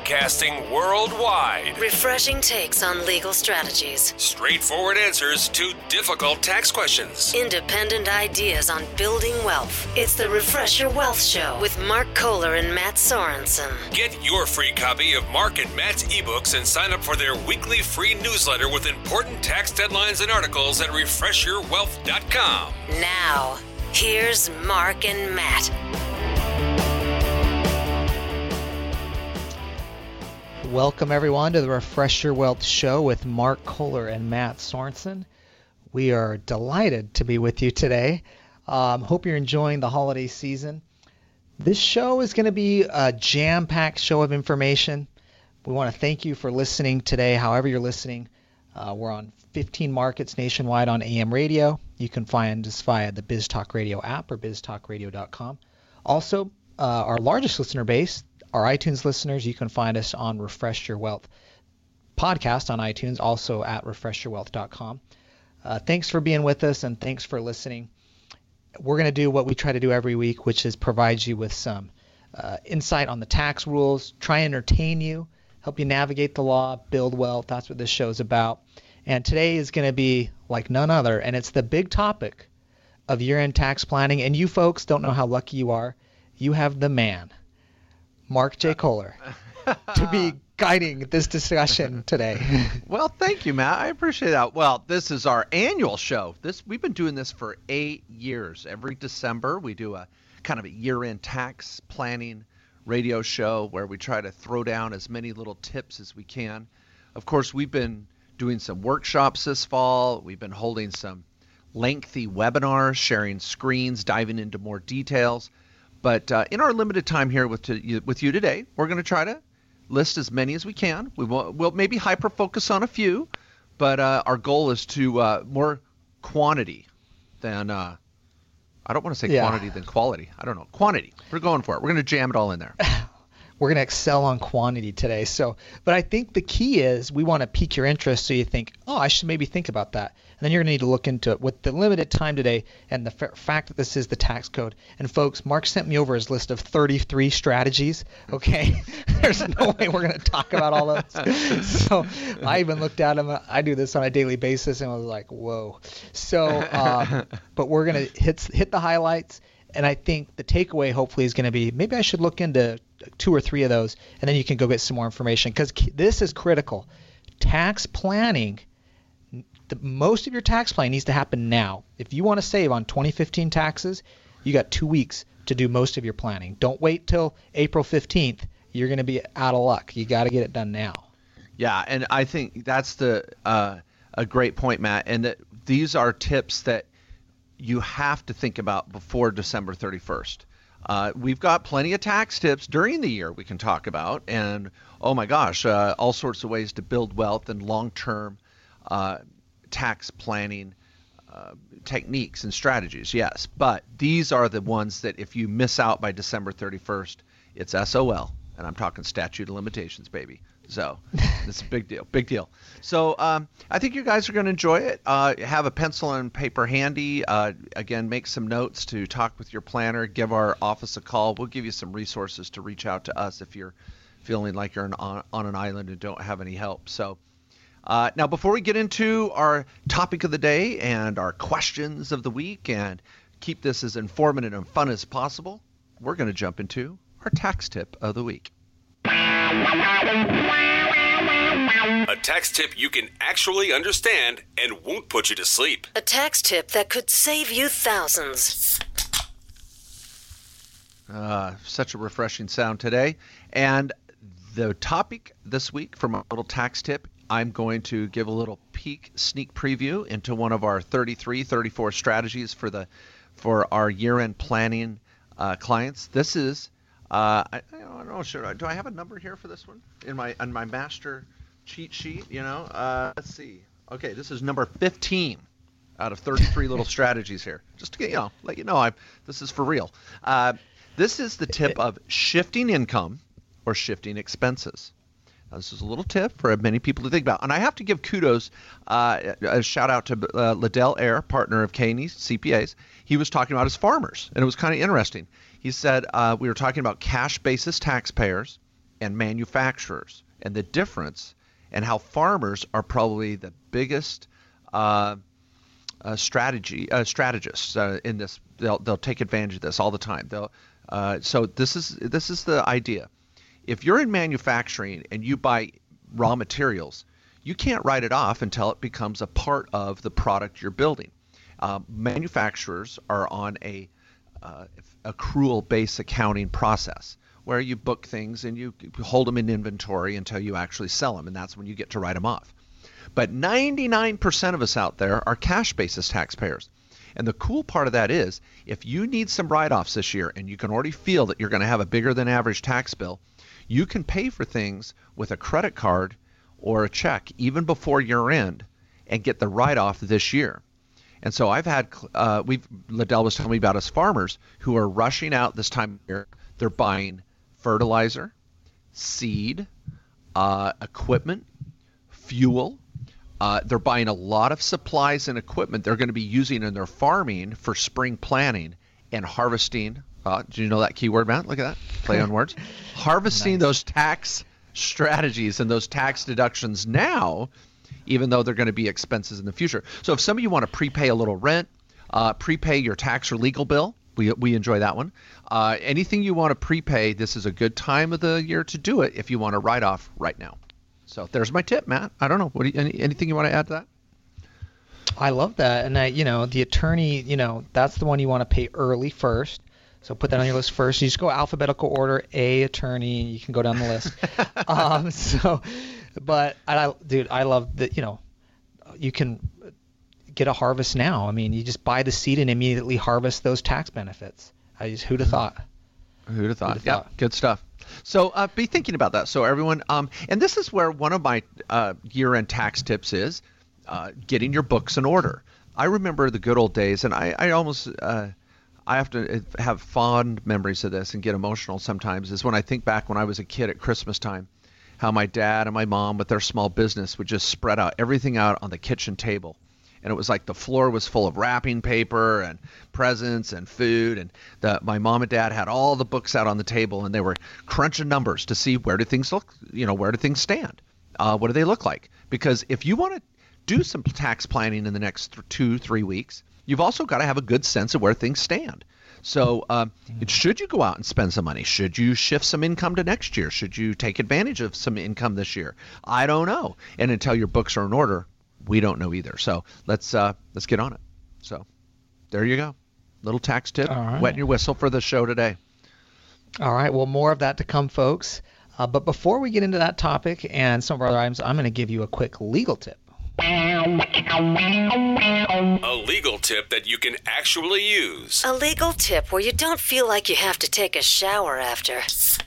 Broadcasting worldwide. Refreshing takes on legal strategies. Straightforward answers to difficult tax questions. Independent ideas on building wealth. It's the Refresh Your Wealth Show with Mark Kohler and Matt Sorensen. Get your free copy of Mark and Matt's ebooks and sign up for their weekly free newsletter with important tax deadlines and articles at refreshyourwealth.com. Now, here's Mark and Matt. Welcome, everyone, to the Refresh Your Wealth Show with Mark Kohler and Matt Sorensen. We are delighted to be with you today. Hope you're enjoying the holiday season. This show is going to be a jam-packed show of information. We want to thank you for listening today, however you're listening. We're on 15 markets nationwide on AM radio. You can find us via the BizTalk Radio app or biztalkradio.com. Also, our largest listener base, our iTunes listeners, you can find us on Refresh Your Wealth podcast on iTunes, also at refreshyourwealth.com. Thanks for being with us and thanks for listening. We're going to do what we try to do every week, which is provide you with some insight on the tax rules, try and entertain you, help you navigate the law, build wealth. That's what this show is about. And today is going to be like none other, and it's the big topic of year-end tax planning. And you folks don't know how lucky you are. You have the man, Mark J. Kohler, to be guiding this discussion today. Well, thank you, Matt. I appreciate that. Well, this is our annual show. We've been doing this for 8 years. Every December, we do a kind of a year-end tax planning radio show where we try to throw down as many little tips as we can. Of course, we've been doing some workshops this fall. We've been holding some lengthy webinars, sharing screens, diving into more details. But in our limited time here with you today, we're going to try to list as many as we can. We'll maybe hyper-focus on a few, but our goal is to more quantity than I don't want to say quantity than quality. I don't know. Quantity. We're going for it. We're going to jam it all in there. We're going to excel on quantity today. But I think the key is we want to pique your interest so you think, oh, I should maybe think about that. And then you're going to need to look into it with the limited time today and the fact that this is the tax code. And folks, Mark sent me over his list of 33 strategies. Okay, there's no way we're going to talk about all those. So I even looked at them. I do this on a daily basis and I was like, whoa. So, but we're going to hit the highlights. And I think the takeaway hopefully is going to be maybe I should look into 2 or 3 of those, and then you can go get some more information because this is critical. Tax planning, most of your tax planning needs to happen now. If you want to save on 2015 taxes, you got 2 weeks to do most of your planning. Don't wait till April 15th. You're going to be out of luck. You got to get it done now. Yeah, and I think that's a great point, Matt. And that these are tips that you have to think about before December 31st. We've got plenty of tax tips during the year we can talk about, and oh my gosh, all sorts of ways to build wealth and long-term tax planning techniques and strategies, yes. But these are the ones that if you miss out by December 31st, it's SOL, and I'm talking statute of limitations, baby. So it's a big deal. So I think you guys are going to enjoy it. Have a pencil and paper handy. Again, make some notes to talk with your planner. Give our office a call. We'll give you some resources to reach out to us if you're feeling like you're on an island and don't have any help. So now before we get into our topic of the day and our questions of the week and keep this as informative and fun as possible, we're going to jump into our tax tip of the week. A tax tip you can actually understand and won't put you to sleep. A tax tip that could save you thousands. Such a refreshing sound today. And the topic this week from our little tax tip, I'm going to give a little sneak preview into one of our 34 strategies for our year-end planning clients. This is I don't know. Do I have a number here for this one on my master cheat sheet? Let's see. Okay, this is number 15 out of 33 little strategies here. Just to let you know, this is for real. This is the tip of shifting income or shifting expenses. Now, this is a little tip for many people to think about, and I have to give kudos, a shout out to Liddell Ayer, partner of Caney CPAs. He was talking about his farmers, and it was kind of interesting. He said we were talking about cash basis taxpayers and manufacturers, and the difference, and how farmers are probably the biggest strategists in this. They'll take advantage of this all the time. So this is the idea. If you're in manufacturing and you buy raw materials, you can't write it off until it becomes a part of the product you're building. Manufacturers are on a accrual-based accounting process where you book things and you hold them in inventory until you actually sell them, and that's when you get to write them off. But 99% of us out there are cash-basis taxpayers. And the cool part of that is, if you need some write-offs this year and you can already feel that you're going to have a bigger than average tax bill, you can pay for things with a credit card or a check even before year end and get the write-off this year. And so I've had, Liddell was telling me about us farmers who are rushing out this time of year. They're buying fertilizer, seed, equipment, fuel. They're buying a lot of supplies and equipment they're going to be using in their farming for spring planting and harvesting. Do you know that keyword, Matt? Look at that. Play on words. Harvesting those tax strategies and those tax deductions now, even though they're going to be expenses in the future. So if some of you want to prepay a little rent, prepay your tax or legal bill, we enjoy that one. Anything you want to prepay, this is a good time of the year to do it if you want to write off right now. So there's my tip, Matt. I don't know. Anything you want to add to that? I love that. And the attorney, that's the one you want to pay early first. So put that on your list first. You just go alphabetical order, attorney, and you can go down the list. But I love that, you can get a harvest now. I mean, you just buy the seed and immediately harvest those tax benefits. Who'd have thought? Who'd have thought? Yeah, good stuff. So be thinking about that. So everyone, and this is where one of my year-end tax tips is getting your books in order. I remember the good old days, and I almost I have to have fond memories of this and get emotional sometimes, is when I think back when I was a kid at Christmas time, how my dad and my mom with their small business would just spread out everything out on the kitchen table. And it was like the floor was full of wrapping paper and presents and food. And my mom and dad had all the books out on the table, and they were crunching numbers to see where do things look, where do things stand? What do they look like? Because if you want to do some tax planning in the next 2-3 weeks, you've also got to have a good sense of where things stand. So should you go out and spend some money? Should you shift some income to next year? Should you take advantage of some income this year? I don't know. And until your books are in order, we don't know either. So let's get on it. So there you go. Little tax tip. Right. Wetting your whistle for the show today. All right. Well, more of that to come, folks. But before we get into that topic and some of our other items, I'm going to give you a quick legal tip. A legal tip that you can actually use. A legal tip where you don't feel like you have to take a shower after.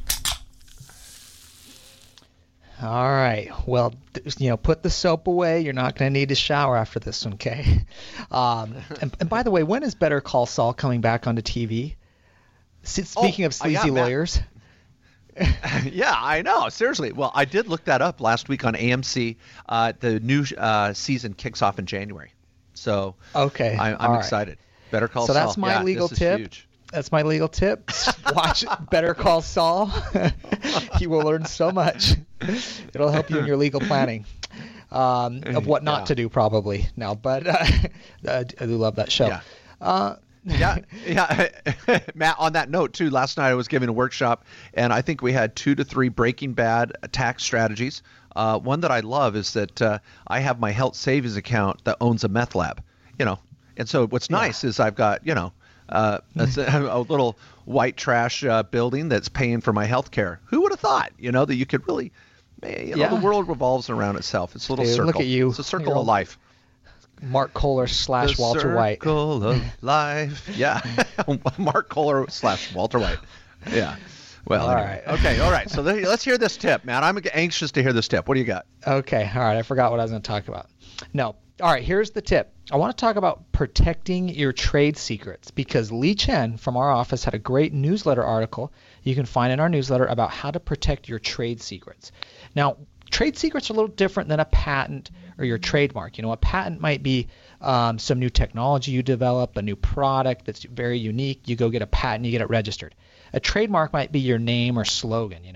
All right. Well, put the soap away. You're not going to need to shower after this one, okay? And by the way, when is Better Call Saul coming back onto TV? Speaking of sleazy lawyers. Yeah, I know. Seriously. Well, I did look that up last week on AMC. The new season kicks off in January. So okay, I'm excited. Better Call Saul. So that's my legal tip. Huge. That's my legal tip. Watch Better Call Saul. You will learn so much. It'll help you in your legal planning of what not to do, probably. Now, but I do love that show. Yeah. Yeah. Matt, on that note, too, last night I was giving a workshop, and I think we had 2 to 3 Breaking Bad tax strategies. One that I love is that I have my health savings account that owns a meth lab, And so what's nice is I've got, a little white trash building that's paying for my health care. Who would have thought, that you could really, the world revolves around itself. It's a little circle. Look at you. It's a circle of life. Mark Kohler / Walter White. Circle of life. Yeah. Mark Kohler / Walter White. Yeah. Well, anyway. Right. All right. So let's hear this tip, man. I'm anxious to hear this tip. What do you got? Okay. All right. I forgot what I was going to talk about. No. All right. Here's the tip. I want to talk about protecting your trade secrets, because Lee Chen from our office had a great newsletter article you can find in our newsletter about how to protect your trade secrets. Now, trade secrets are a little different than a patent or your trademark. A patent might be some new technology you develop, a new product that's very unique. You go get a patent, you get it registered. A trademark might be your name or slogan,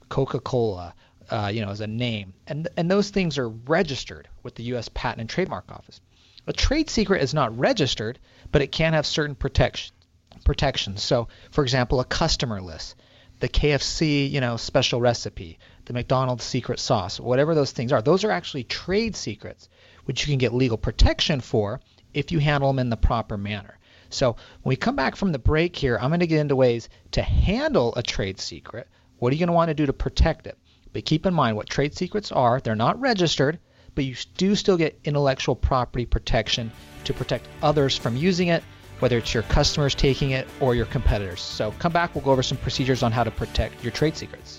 Coca-Cola, as a name. And those things are registered with the U.S. Patent and Trademark Office. A trade secret is not registered, but it can have certain protections. So, for example, a customer list, the KFC, special recipe, the McDonald's secret sauce, whatever those things are. Those are actually trade secrets, which you can get legal protection for if you handle them in the proper manner. So when we come back from the break here, I'm going to get into ways to handle a trade secret. What are you going to want to do to protect it? But keep in mind what trade secrets are. They're not registered, but you do still get intellectual property protection to protect others from using it, whether it's your customers taking it or your competitors. So come back, we'll go over some procedures on how to protect your trade secrets.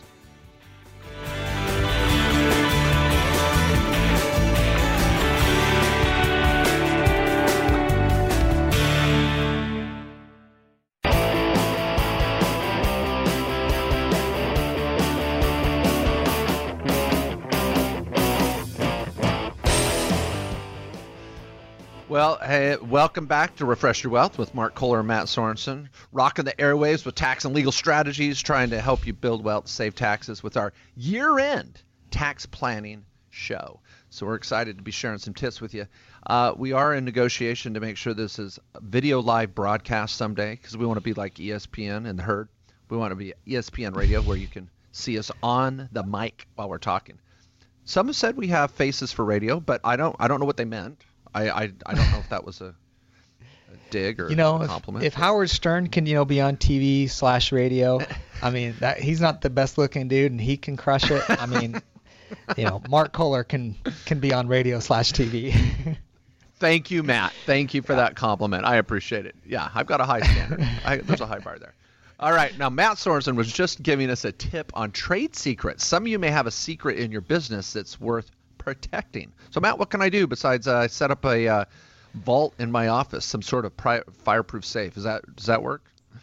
Well, hey, welcome back to Refresh Your Wealth with Mark Kohler and Matt Sorensen, rocking the airwaves with tax and legal strategies, trying to help you build wealth, save taxes with our year-end tax planning show. So we're excited to be sharing some tips with you. We are in negotiation to make sure this is a video live broadcast someday, because we want to be like ESPN and The Herd. We want to be ESPN Radio, where you can see us on the mic while we're talking. Some have said we have faces for radio, but I don't know what they meant. I don't know if that was a dig or a compliment. If Howard Stern can be on TV/radio, I mean he's not the best looking dude and he can crush it. I mean, Mark Kohler can be on radio/TV. Thank you, Matt. Thank you for that compliment. I appreciate it. Yeah, I've got a high standard. There's a high bar there. All right, now Matt Sorensen was just giving us a tip on trade secrets. Some of you may have a secret in your business that's worth protecting. So Matt, what can I do besides set up a vault in my office, some sort of fireproof safe? Does that work?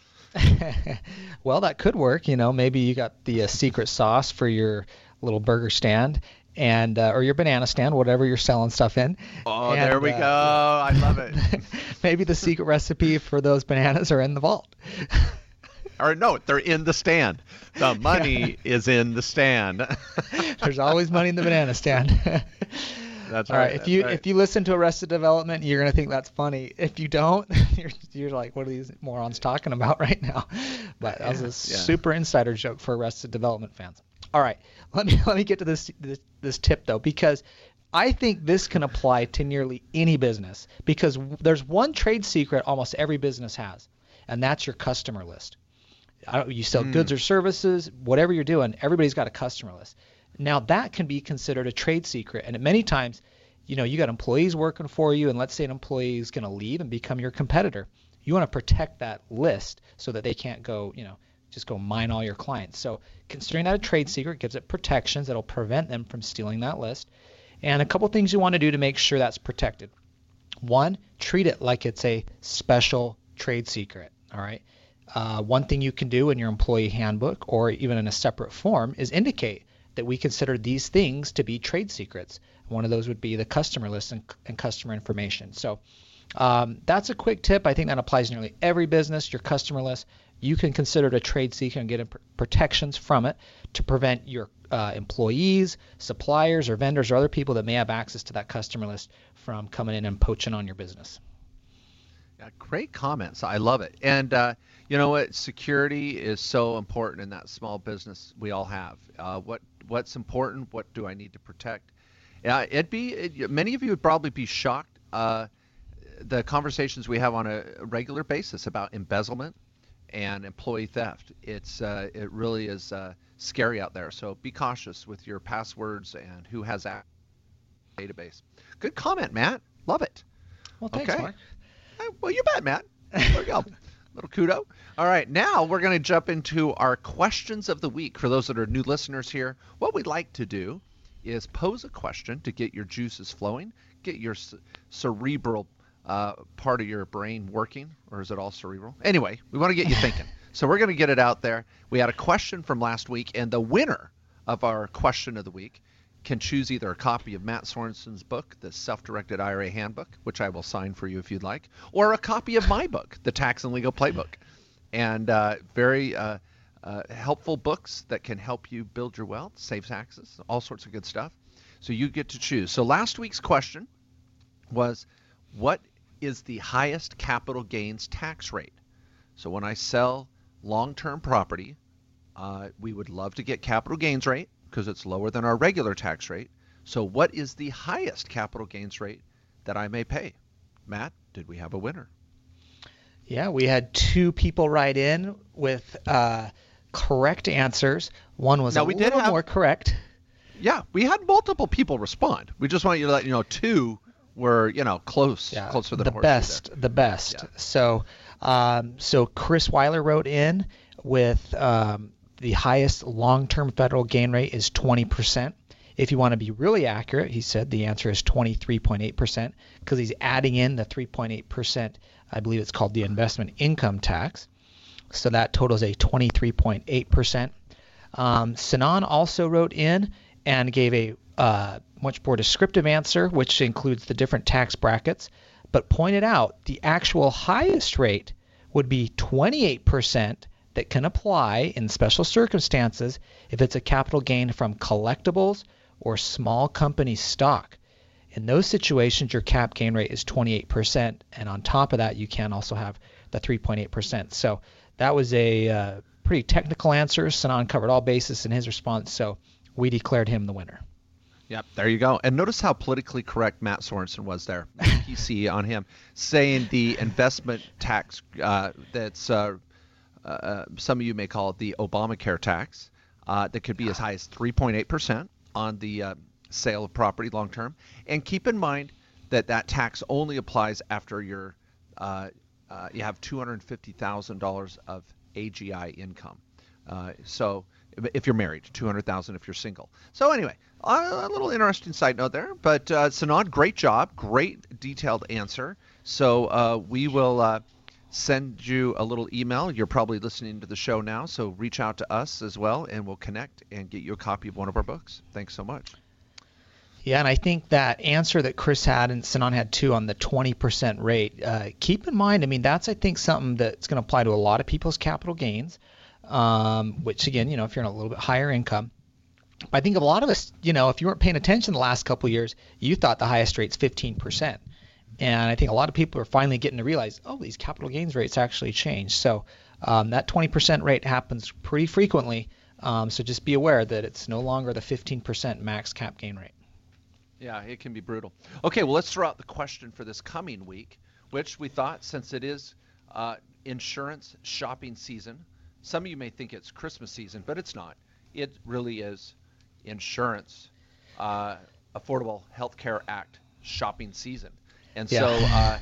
Well, that could work. Maybe you got the secret sauce for your little burger stand and or your banana stand, whatever you're selling stuff in. Oh, and, there we go. I love it. Maybe the secret recipe for those bananas are in the vault. Or no, they're in the stand. The money is in the stand. There's always money in the banana stand. That's all right. If you listen to Arrested Development, you're gonna think that's funny. If you don't, you're like, what are these morons talking about right now? But that was a super insider joke for Arrested Development fans. All right, let me get to this tip though, because I think this can apply to nearly any business, because there's one trade secret almost every business has, and that's your customer list. You sell goods or services, whatever you're doing, everybody's got a customer list. Now that can be considered a trade secret, and many times, you got employees working for you, and let's say an employee is going to leave and become your competitor. You want to protect that list so that they can't go, just go mine all your clients. So considering that a trade secret gives it protections that'll prevent them from stealing that list. And a couple things you want to do to make sure that's protected. One, treat it like it's a special trade secret. All right. One thing you can do in your employee handbook or even in a separate form is indicate that we consider these things to be trade secrets. One of those would be the customer list and customer information. So that's a quick tip. I think that applies to nearly every business. Your customer list, you can consider it a trade secret and get protections from it to prevent your employees, suppliers, or vendors or other people that may have access to that customer list from coming in and poaching on your business. Yeah, great comments. I love it. And you know what? Security is so important in that small business we all have. What's important? What do I need to protect? Yeah, many of you would probably be shocked. The conversations we have on a regular basis about embezzlement and employee theft. It really is scary out there. So be cautious with your passwords and who has access to the database. Good comment, Matt. Love it. Well, thanks, Mark. Well, you bet, Matt. There we go. Little kudo. All right, now we're going to jump into our questions of the week. For those that are new listeners here, what we'd like to do is pose a question to get your juices flowing, get your cerebral part of your brain working, or is it all cerebral? Anyway, we want to get you thinking. So we're going to get it out there. We had a question from last week, and the winner of our question of the week can choose either a copy of Matt Sorensen's book, The Self-Directed IRA Handbook, which I will sign for you if you'd like, or a copy of my book, The Tax and Legal Playbook. And very helpful books that can help you build your wealth, save taxes, all sorts of good stuff. So you get to choose. So last week's question was, what is the highest capital gains tax rate? So when I sell long-term property, we would love to get capital gains rate because it's lower than our regular tax rate. So what is the highest capital gains rate that I may pay? Matt, did we have a winner? Yeah, we had 2 people write in with correct answers. One was little more correct. Yeah, we had multiple people respond. We just want you to let you know 2 were, close to the best. The best. Yeah. So Chris Weiler wrote in with the highest long-term federal gain rate is 20%. If you want to be really accurate, he said the answer is 23.8% because he's adding in the 3.8%. I believe it's called the investment income tax. So that totals a 23.8%. Sinan also wrote in and gave a much more descriptive answer, which includes the different tax brackets, but pointed out the actual highest rate would be 28% that can apply in special circumstances if it's a capital gain from collectibles or small company stock. In those situations, your cap gain rate is 28%, and on top of that, you can also have the 3.8%. So that was a pretty technical answer. Sinan covered all bases in his response, so we declared him the winner. Yep, there you go. And notice how politically correct Matt Sorensen was there, PC on him, saying the investment tax that's some of you may call it the Obamacare tax that could be as high as 3.8% on the sale of property long term. And keep in mind that that tax only applies after you have $250,000 of AGI income. So if you're married, $200,000 if you're single. So anyway, a little interesting side note there. But Sinan, great job, great detailed answer. So we will send you a little email. You're probably listening to the show now, so reach out to us as well, and we'll connect and get you a copy of one of our books. Thanks so much. Yeah, and I think that answer that Chris had and Sinan had too on the 20% rate, keep in mind, I mean, that's, I think, something that's going to apply to a lot of people's capital gains, which, again, if you're in a little bit higher income. I think a lot of us, if you weren't paying attention the last couple of years, you thought the highest rate's 15%. And I think a lot of people are finally getting to realize, these capital gains rates actually change. So that 20% rate happens pretty frequently. So just be aware that it's no longer the 15% max cap gain rate. Yeah, it can be brutal. Okay, well, let's throw out the question for this coming week, which we thought, since it is insurance shopping season, some of you may think it's Christmas season, but it's not. It really is insurance, Affordable Health Care Act shopping season. And so,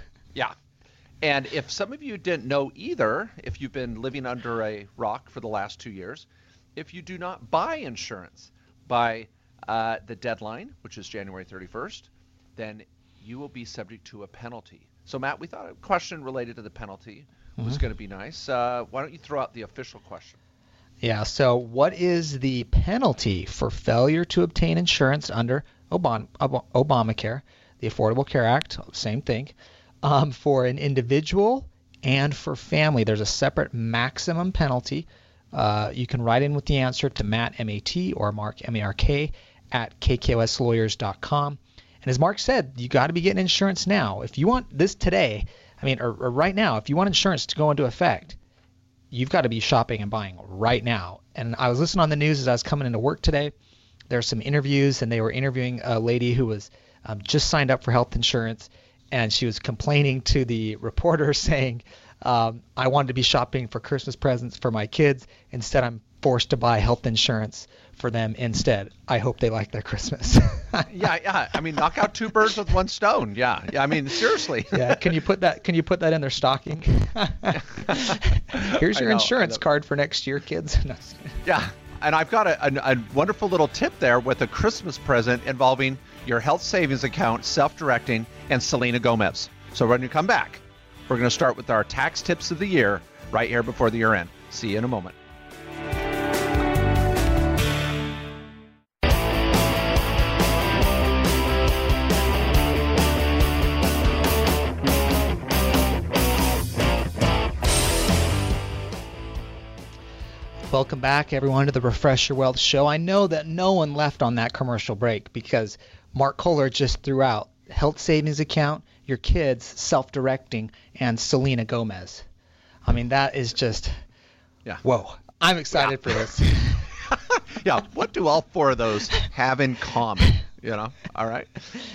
And if some of you didn't know either, if you've been living under a rock for the last 2 years, if you do not buy insurance by the deadline, which is January 31st, then you will be subject to a penalty. So, Matt, we thought a question related to the penalty was going to be nice. Why don't you throw out the official question? Yeah, so what is the penalty for failure to obtain insurance under Obamacare, the Affordable Care Act, same thing, for an individual and for family? There's a separate maximum penalty. You can write in with the answer to Matt, M-A-T, or Mark, M-A-R-K, at KKOSlawyers.com. And as Mark said, you got to be getting insurance now. If you want this today, or right now, if you want insurance to go into effect, you've got to be shopping and buying right now. And I was listening on the news as I was coming into work today. There's some interviews, and they were interviewing a lady who was just signed up for health insurance, and she was complaining to the reporter saying, I wanted to be shopping for Christmas presents for my kids. Instead, I'm forced to buy health insurance for them instead. I hope they like their Christmas. Yeah. I mean, knock out 2 birds with 1 stone. Yeah. I mean, seriously. Yeah. Can you put that in their stocking? Here's your insurance card for next year, kids. Yeah. And I've got a wonderful little tip there with a Christmas present involving your health savings account, self-directing, and Selena Gomez. So when you come back, we're going to start with our tax tips of the year right here before the year end. See you in a moment. Welcome back, everyone, to the Refresh Your Wealth Show. I know that no one left on that commercial break because Mark Kohler just threw out health savings account, your kids, self-directing, and Selena Gomez. I mean, that is just, whoa. I'm excited for this. Yeah, what do all four of those have in common? All right.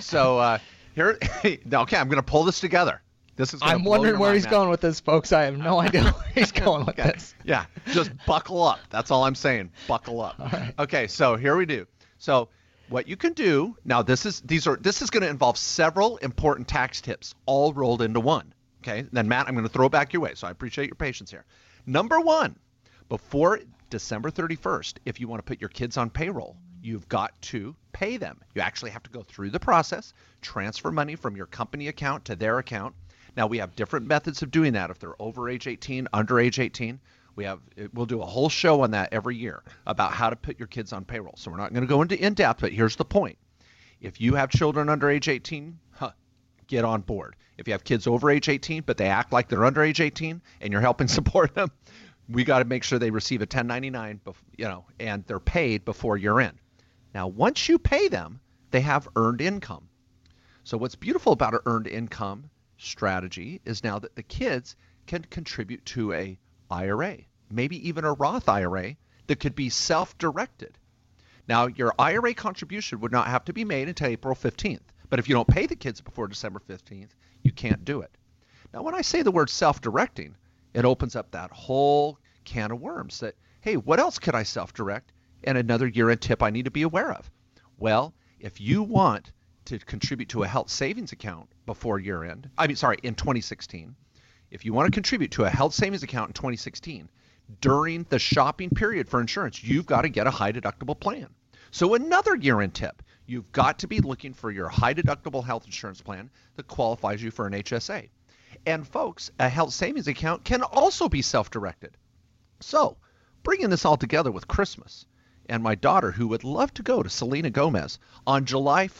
So here, okay, I'm going to pull this together. I'm wondering where he's going with this, folks. I have no idea where he's going with this. Yeah, just buckle up. That's all I'm saying. Buckle up. All right. Okay, so here we do. So what you can do now, this is going to involve several important tax tips all rolled into one. Okay, then Matt, I'm going to throw it back your way. So I appreciate your patience here. Number one, before December 31st, if you want to put your kids on payroll, you've got to pay them. You actually have to go through the process, transfer money from your company account to their account. Now, we have different methods of doing that if they're over age 18, under age 18. We'll do a whole show on that every year about how to put your kids on payroll. So we're not going to go into in-depth, but here's the point. If you have children under age 18, get on board. If you have kids over age 18, but they act like they're under age 18 and you're helping support them, we got to make sure they receive a 1099, and they're paid before year end. Now, once you pay them, they have earned income. So what's beautiful about an earned income strategy is now that the kids can contribute to a IRA, maybe even a Roth IRA that could be self-directed. Now, your IRA contribution would not have to be made until April 15th, but if you don't pay the kids before December 15th, you can't do it. Now, when I say the word self-directing, it opens up that whole can of worms that, hey, what else could I self-direct? And another year-end tip I need to be aware of. Well, if you want to contribute to a health savings account before year-end, in 2016, if you want to contribute to a health savings account in 2016, during the shopping period for insurance, you've got to get a high-deductible plan. So another year-end tip, you've got to be looking for your high-deductible health insurance plan that qualifies you for an HSA. And folks, a health savings account can also be self-directed. So bringing this all together with Christmas and my daughter, who would love to go to Selena Gomez on July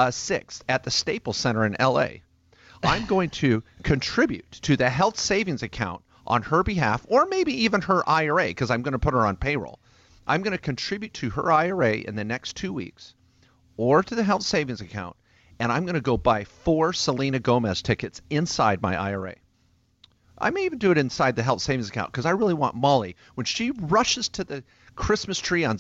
6th at the Staples Center in LA, I'm going to contribute to the health savings account on her behalf, or maybe even her IRA, because I'm going to put her on payroll. I'm going to contribute to her IRA in the next 2 weeks, or to the health savings account, and I'm going to go buy 4 Selena Gomez tickets inside my IRA. I may even do it inside the health savings account because I really want Molly, when she rushes to the Christmas tree on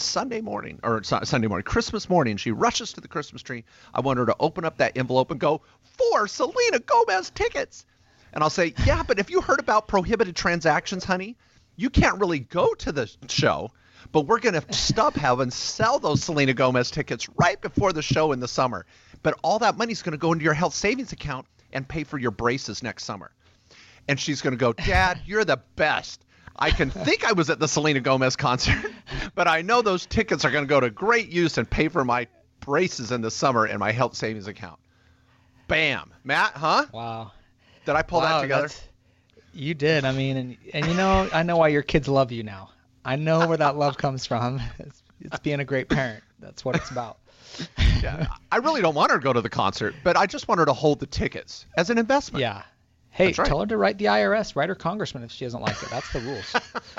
Christmas morning, she rushes to the Christmas tree. I want her to open up that envelope and go, 4 Selena Gomez tickets. And I'll say, yeah, but if you heard about prohibited transactions, honey, you can't really go to the show, but we're going to StubHub and sell those Selena Gomez tickets right before the show in the summer. But all that money is going to go into your health savings account and pay for your braces next summer. And she's going to go, Dad, you're the best. I can think I was at the Selena Gomez concert, but I know those tickets are going to go to great use and pay for my braces in the summer in my health savings account. Bam. Matt, huh? Wow. Did I pull that together? You did. I mean, and I know why your kids love you now. I know where that love comes from. It's being a great parent. That's what it's about. Yeah. I really don't want her to go to the concert, but I just want her to hold the tickets as an investment. Yeah. Hey, right. Tell her to write the IRS, write her congressman if she doesn't like it. That's the rules.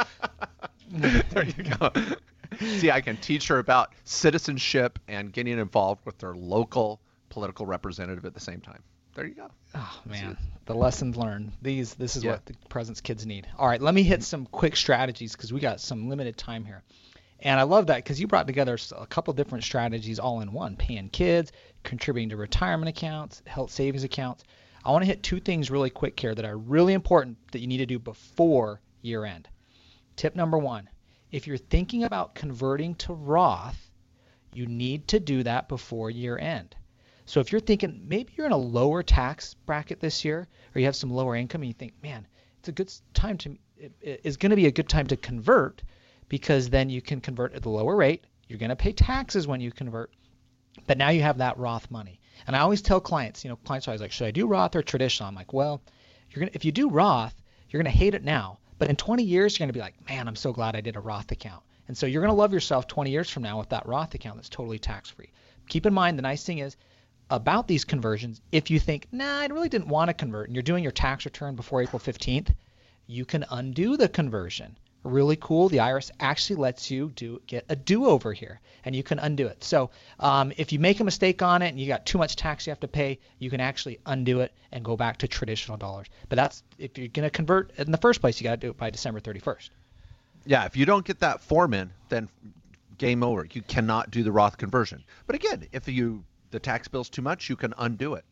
There you go. See, I can teach her about citizenship and getting involved with their local political representative at the same time. There you go. Oh, man. The lessons learned. This is what the present's kids need. All right, let me hit some quick strategies because we got some limited time here. And I love that because you brought together a couple different strategies all in one: paying kids, contributing to retirement accounts, health savings accounts. I want to hit 2 things really quick here that are really important that you need to do before year end. Tip number 1, if you're thinking about converting to Roth, you need to do that before year end. So if you're thinking maybe you're in a lower tax bracket this year, or you have some lower income and you think, man, it's going to be a good time to convert, because then you can convert at the lower rate. You're going to pay taxes when you convert, but now you have that Roth money. And I always tell clients, clients are always like, should I do Roth or traditional? I'm like, well, if you do Roth, you're going to hate it now, but in 20 years, you're going to be like, man, I'm so glad I did a Roth account. And so you're going to love yourself 20 years from now with that Roth account that's totally tax-free. Keep in mind, the nice thing is about these conversions, if you think, nah, I really didn't want to convert, and you're doing your tax return before April 15th, you can undo the conversion really cool. The IRS actually lets you get a do-over here, and you can undo it. So if you make a mistake on it and you got too much tax you have to pay, you can actually undo it and go back to traditional dollars. But that's if you're going to convert in the first place, you got to do it by December 31st. Yeah, if you don't get that form in, then game over. You cannot do the Roth conversion. But again, if the tax bill's too much, you can undo it.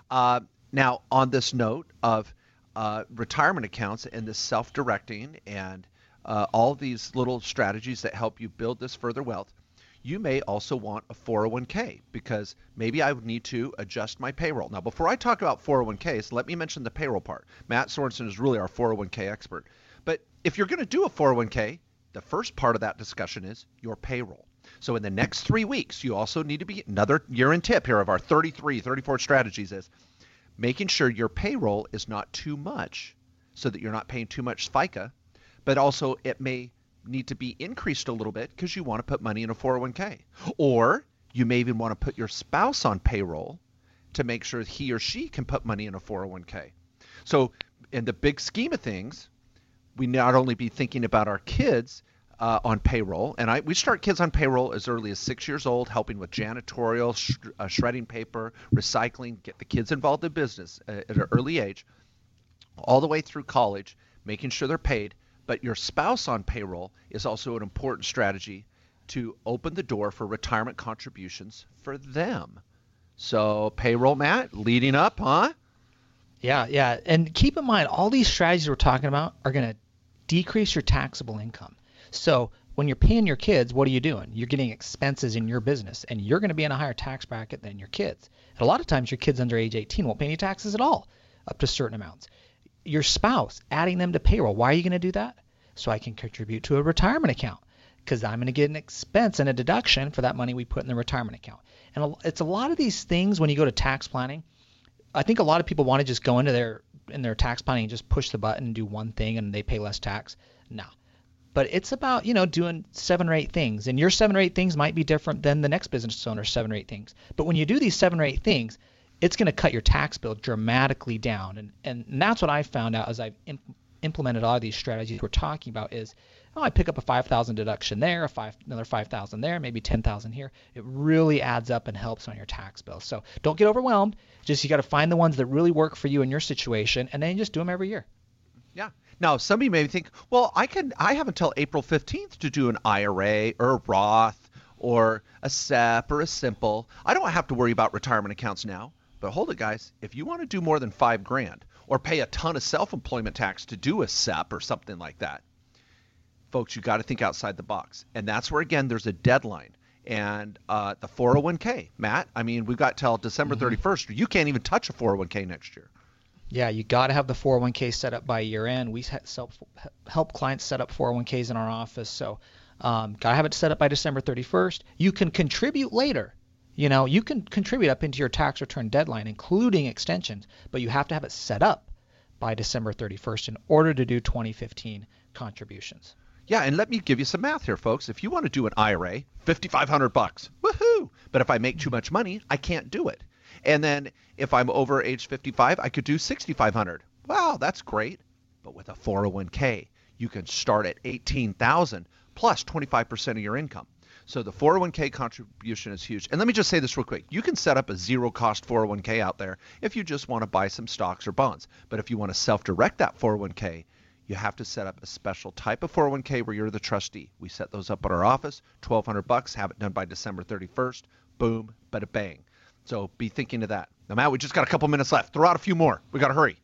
Now, on this note of retirement accounts and this self-directing and all these little strategies that help you build this further wealth, you may also want a 401k because maybe I would need to adjust my payroll. Now, before I talk about 401ks, let me mention the payroll part. Matt Sorensen is really our 401k expert. But if you're going to do a 401k, the first part of that discussion is your payroll. So in the next 3 weeks, you also need to be, another year-end tip here of our 34 strategies is making sure your payroll is not too much so that you're not paying too much FICA, but also it may need to be increased a little bit because you want to put money in a 401k. Or you may even want to put your spouse on payroll to make sure he or she can put money in a 401k. So in the big scheme of things, we not only be thinking about our kids on payroll, and we start kids on payroll as early as 6 years old, helping with janitorial, shredding paper, recycling, get the kids involved in business at an early age, all the way through college, making sure they're paid. But your spouse on payroll is also an important strategy to open the door for retirement contributions for them. So payroll, Matt, leading up, huh? Yeah. And keep in mind, all these strategies we're talking about are going to decrease your taxable income. So when you're paying your kids, what are you doing? You're getting expenses in your business, and you're going to be in a higher tax bracket than your kids. And a lot of times your kids under age 18 won't pay any taxes at all up to certain amounts. Your spouse, adding them to payroll, why are you going to do that? So I can contribute to a retirement account because I'm going to get an expense and a deduction for that money we put in the retirement account. And it's a lot of these things when you go to tax planning. I think a lot of people want to just go into their tax planning and just push the button and do one thing and they pay less tax. No. But it's about, doing 7 or 8 things. And your 7 or 8 things might be different than the next business owner's 7 or 8 things. But when you do these 7 or 8 things, it's going to cut your tax bill dramatically down. And that's what I found out as I've implemented all of these strategies we're talking about is, I pick up a $5,000 deduction there, another $5,000 there, maybe $10,000 here. It really adds up and helps on your tax bill. So don't get overwhelmed. Just you got to find the ones that really work for you in your situation, and then just do them every year. Yeah. Now, some of you may think, well, I have until April 15th to do an IRA or a Roth or a SEP or a Simple. I don't have to worry about retirement accounts now. But hold it, guys. If you want to do more than $5,000 or pay a ton of self-employment tax to do a SEP or something like that, folks, you got to think outside the box. And that's where, again, there's a deadline. And the 401k, Matt, we've got till December 31st. You can't even touch a 401k next year. Yeah, you got to have the 401k set up by year end. We help clients set up 401ks in our office. So got to have it set up by December 31st. You can contribute later. You can contribute up into your tax return deadline, including extensions, but you have to have it set up by December 31st in order to do 2015 contributions. Yeah, and let me give you some math here, folks. If you want to do an IRA, $5,500, woohoo! But if I make too much money, I can't do it. And then if I'm over age 55, I could do $6,500. Wow, that's great. But with a 401k, you can start at $18,000 plus 25% of your income. So the 401k contribution is huge. And let me just say this real quick. You can set up a zero-cost 401k out there if you just want to buy some stocks or bonds. But if you want to self-direct that 401k, you have to set up a special type of 401k where you're the trustee. We set those up at our office, $1,200, have it done by December 31st. Boom, bada bang. So be thinking of that. Now, Matt, we just got a couple minutes left. Throw out a few more. We got to hurry.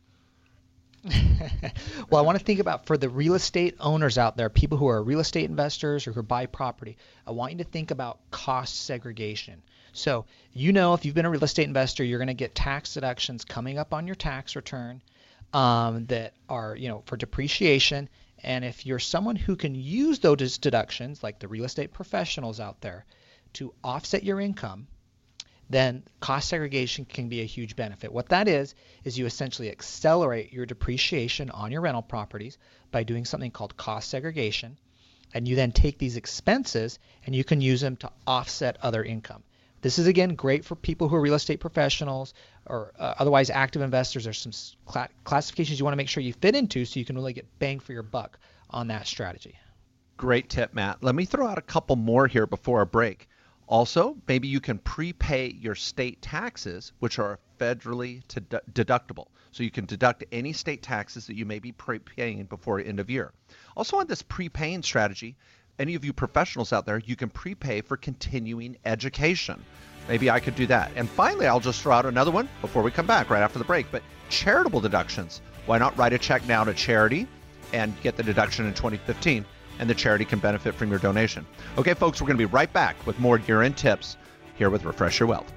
Well, I want to think about for the real estate owners out there, people who are real estate investors or who buy property, I want you to think about cost segregation. So, if you've been a real estate investor, you're going to get tax deductions coming up on your tax return that are, for depreciation. And if you're someone who can use those deductions, like the real estate professionals out there, to offset your income, then cost segregation can be a huge benefit. What that is you essentially accelerate your depreciation on your rental properties by doing something called cost segregation, and you then take these expenses and you can use them to offset other income. This is, again, great for people who are real estate professionals or otherwise active investors. There's some classifications you want to make sure you fit into so you can really get bang for your buck on that strategy. Great tip, Matt. Let me throw out a couple more here before our break. Also, maybe you can prepay your state taxes, which are federally deductible. So you can deduct any state taxes that you may be prepaying before end of year. Also on this prepaying strategy, any of you professionals out there, you can prepay for continuing education. Maybe I could do that. And finally, I'll just throw out another one before we come back right after the break. But charitable deductions. Why not write a check now to charity and get the deduction in 2015? And the charity can benefit from your donation. Okay, folks, we're going to be right back with more year-end tips here with Refresh Your Wealth.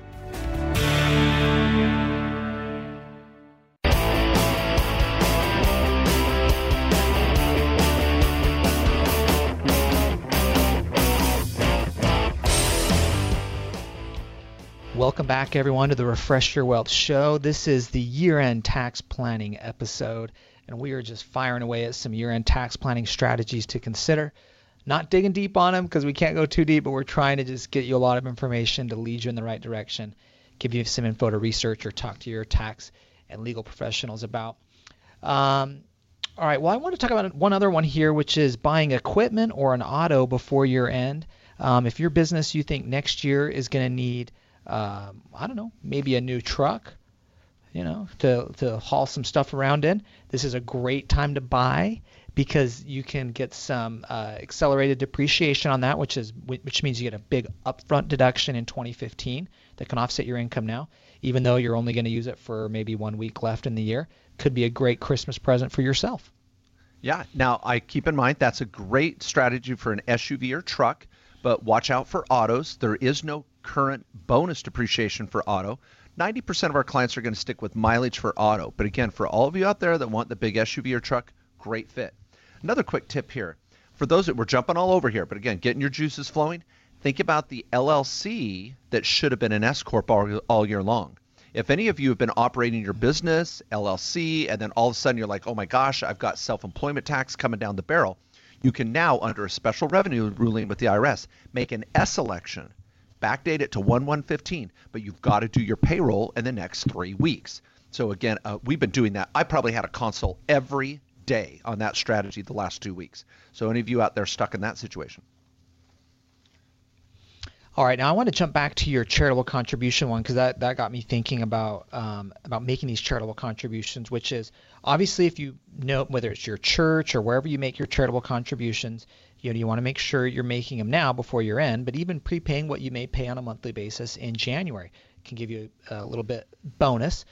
Welcome back, everyone, to the Refresh Your Wealth show. This is the year-end tax planning episode, and we are just firing away at some year-end tax planning strategies to consider. Not digging deep on them because we can't go too deep, but we're trying to just get you a lot of information to lead you in the right direction, give you some info to research or talk to your tax and legal professionals about. All right, well, I want to talk about one other one here, which is buying equipment or an auto before year-end. If your business, you think next year is going to need I don't know, maybe a new truck, to haul some stuff around in. This is a great time to buy because you can get some accelerated depreciation on that, which means you get a big upfront deduction in 2015 that can offset your income now, even though you're only going to use it for maybe 1 week left in the year. Could be a great Christmas present for yourself. Yeah. Now, I keep in mind that's a great strategy for an SUV or truck, but watch out for autos. There is no current bonus depreciation for auto. 90% of our clients are going to stick with mileage for auto. But again, for all of you out there that want the big SUV or truck, great fit. Another quick tip here. For those that we're jumping all over here, but again, getting your juices flowing, think about the LLC that should have been an S Corp all year long. If any of you have been operating your business, LLC, and then all of a sudden you're like, oh my gosh, I've got self-employment tax coming down the barrel, you can now, under a special revenue ruling with the IRS, make an S election. Backdate it to 1/1/15, but you've got to do your payroll in the next 3 weeks. So again, we've been doing that. I probably had a consult every day on that strategy the last 2 weeks. So any of you out there stuck in that situation? All right, now I want to jump back to your charitable contribution one because that got me thinking about making these charitable contributions, which is obviously if you know whether it's your church or wherever you make your charitable contributions, you want to make sure you're making them now before year end, but even prepaying what you may pay on a monthly basis in January can give you a little bit bonus.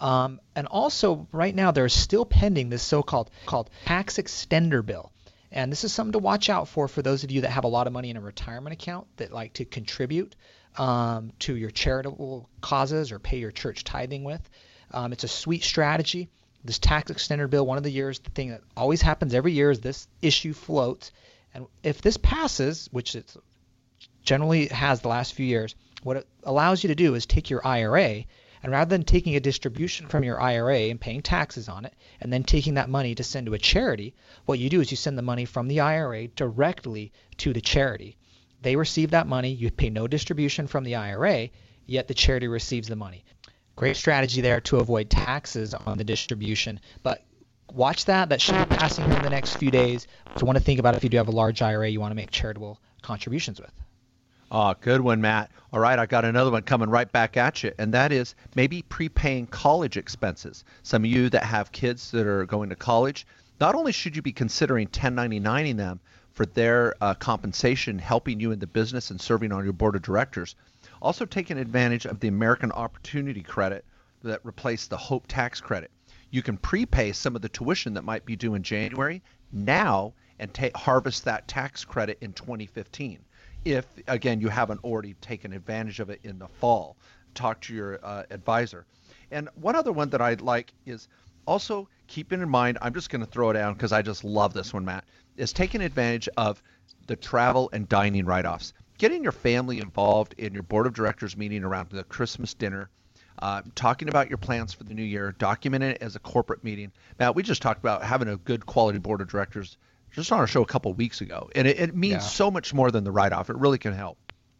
And also right now there's still pending this called tax extender bill. And this is something to watch out for those of you that have a lot of money in a retirement account that like to contribute to your charitable causes or pay your church tithing with. It's a sweet strategy. This tax extender bill, one of the years, the thing that always happens every year is this issue floats. And if this passes, which it generally has the last few years, what it allows you to do is take your IRA, and rather than taking a distribution from your IRA and paying taxes on it, and then taking that money to send to a charity, what you do is you send the money from the IRA directly to the charity. They receive that money. You pay no distribution from the IRA, yet the charity receives the money. Great strategy there to avoid taxes on the distribution. But watch that. That should be passing here in the next few days. So you want to think about if you do have a large IRA you want to make charitable contributions with. Oh, good one, Matt. All right, I got another one coming right back at you, and that is maybe prepaying college expenses. Some of you that have kids that are going to college, not only should you be considering 1099ing them for their compensation, helping you in the business and serving on your board of directors, also taking advantage of the American Opportunity Credit that replaced the Hope Tax Credit. You can prepay some of the tuition that might be due in January now and harvest that tax credit in 2015. If, again, you haven't already taken advantage of it in the fall. Talk to your advisor. And one other one that I'd like is also keeping in mind, I'm just going to throw it down because I just love this one, Matt, is taking advantage of the travel and dining write-offs. Getting your family involved in your board of directors meeting around the Christmas dinner, talking about your plans for the new year, documenting it as a corporate meeting. Matt, we just talked about having a good quality board of directors just on our show a couple of weeks ago. And it means so much more than the write-off. It really can help.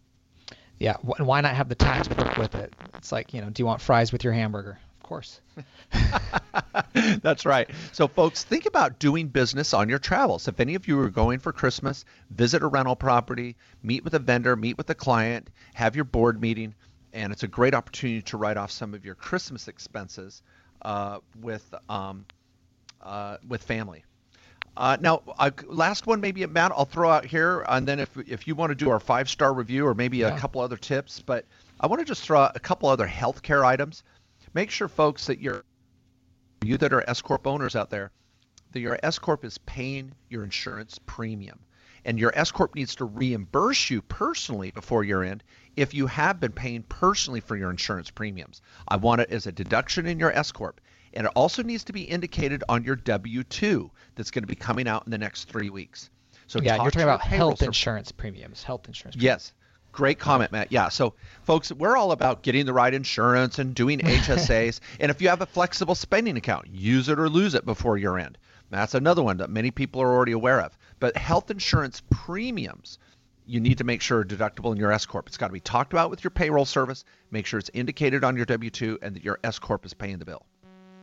Yeah, and why not have the tax book with it? It's like, do you want fries with your hamburger? Of course. That's right. So, folks, think about doing business on your travels. If any of you are going for Christmas, visit a rental property, meet with a vendor, meet with a client, have your board meeting, and it's a great opportunity to write off some of your Christmas expenses with family. Now, last one, maybe, Matt, I'll throw out here, and then if you want to do our 5-star review or maybe a couple other tips, but I want to just throw out a couple other healthcare items. Make sure, folks, that you that are S-Corp owners out there, that your S-Corp is paying your insurance premium. And your S-Corp needs to reimburse you personally before year end if you have been paying personally for your insurance premiums. I want it as a deduction in your S-Corp. And it also needs to be indicated on your W-2 that's going to be coming out in the next 3 weeks. So yeah, you're talking about health insurance premiums. Health insurance premiums. Yes. Great comment, Matt. Yeah. So, folks, we're all about getting the right insurance and doing HSAs. And if you have a flexible spending account, use it or lose it before year end. That's another one that many people are already aware of. But health insurance premiums, you need to make sure are deductible in your S-Corp. It's got to be talked about with your payroll service. Make sure it's indicated on your W-2 and that your S-Corp is paying the bill.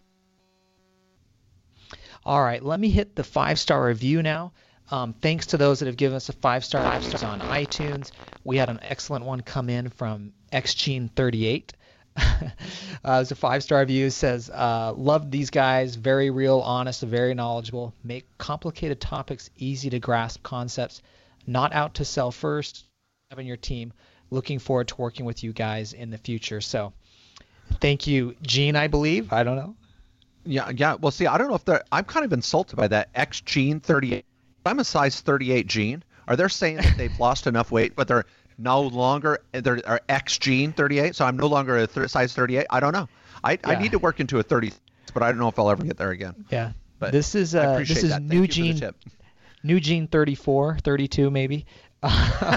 All right, let me hit the 5-star review now. Thanks to those that have given us a 5-star review on iTunes. We had an excellent one come in from XGene38. It was a 5-star review. It says, love these guys, very real, honest, very knowledgeable, make complicated topics easy to grasp concepts, not out to sell first, having your team. Looking forward to working with you guys in the future. So thank you, Gene, I believe. I don't know. Yeah. Well, see, I don't know if I'm kind of insulted by that XGene38. I'm a size 38 Gene. Are they saying that they've lost enough weight, but they're no longer, they're XGene38, so I'm no longer a size 38? I don't know. I need to work into a 30, but I don't know if I'll ever get there again. Yeah. But this is new Gene 34, 32 maybe. There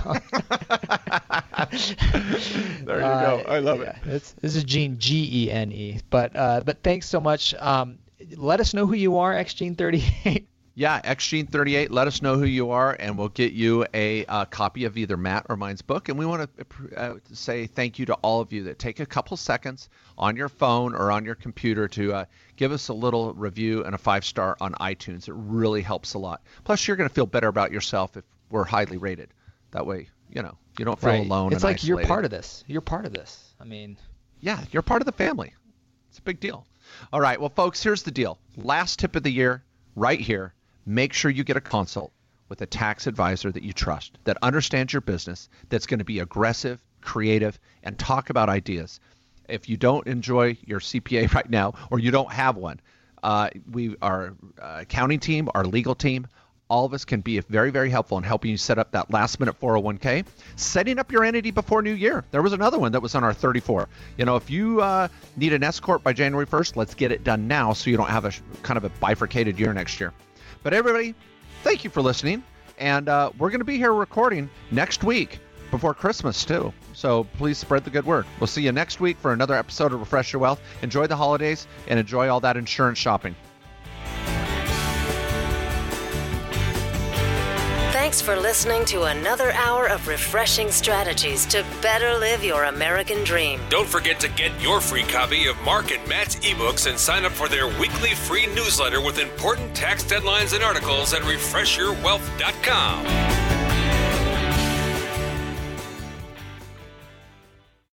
you go. I love it. This is Gene, Gene. But thanks so much. Let us know who you are, XGene38. Yeah, XGene38, let us know who you are, and we'll get you a copy of either Matt or mine's book. And we want to say thank you to all of you that take a couple seconds on your phone or on your computer to give us a little review and a 5-star on iTunes. It really helps a lot. Plus, you're going to feel better about yourself if we're highly rated. That way, you don't feel alone. It's like isolated. You're part of this. You're part of this. I mean, yeah, you're part of the family. It's a big deal. All right, well, folks, here's the deal. Last tip of the year, right here. Make sure you get a consult with a tax advisor that you trust, that understands your business, that's going to be aggressive, creative, and talk about ideas. If you don't enjoy your CPA right now, or you don't have one, our accounting team, our legal team, all of us can be very, very helpful in helping you set up that last-minute 401k, setting up your entity before New Year. There was another one that was on our 34. If you need an S-Corp by January 1st, let's get it done now so you don't have a kind of a bifurcated year next year. But everybody, thank you for listening, and we're going to be here recording next week before Christmas too. So please spread the good word. We'll see you next week for another episode of Refresh Your Wealth. Enjoy the holidays and enjoy all that insurance shopping. Thanks for listening to another hour of refreshing strategies to better live your American dream. Don't forget to get your free copy of Mark and Matt's ebooks and sign up for their weekly free newsletter with important tax deadlines and articles at refreshyourwealth.com.